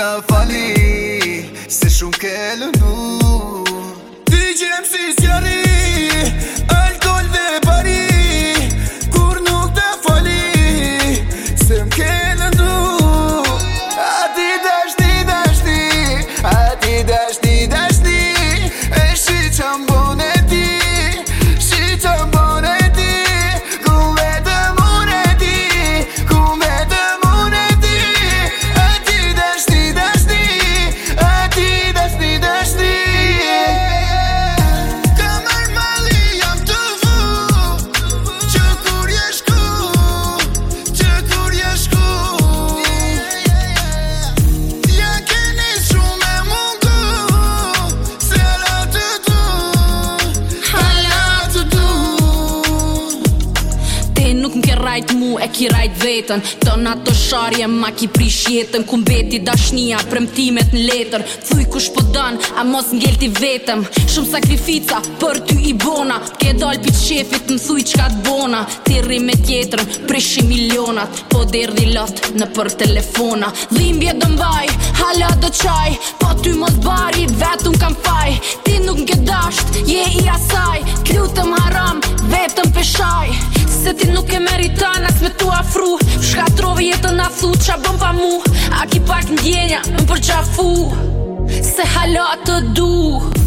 ta fali se shumë ke lënu. Ti gjem si zjarri, alkohol dhe pari, kur nuk të fali se m'ke lëndu. A ti dashti, dashti, a ti dashti, dashti, e shi që mbone ti, shi që mbone ti, ku vetëm unë e ti, ku vetëm unë e ti. A ti dashti, dashti, a ti dashti, dashti. Kamar mali jam të vu, që kur je shku, që kur je shku. Ja keni shumë e mungu, se hala të du, hala të du. Ti nuk m'ke rajt mu, e ki rajt vetën. Ton ato sharje ma ki prish jetën, ku mbeti dashnia, premtimet në letër. Thuj kush po dan, a mos ngel ti vetëm. Shumë sakrifica për ty i bona, ke dal pi qefit më thuj qka t'bona. Ti rri me tjetërën, prishi milionat, po derdi lot në për telefona. Dhimbje do mbaj, hala do qaj, po ty mos bari, vetëm kam faj. Ti nuk m'ke dasht, je i asaj, klutëm haram, vetëm peshaj. Se ti nuk e meritan as me tu afru, shkatrove jetën a thu qa bëm pa mu. A ki pak ndjenja më përqafu, se hala të du.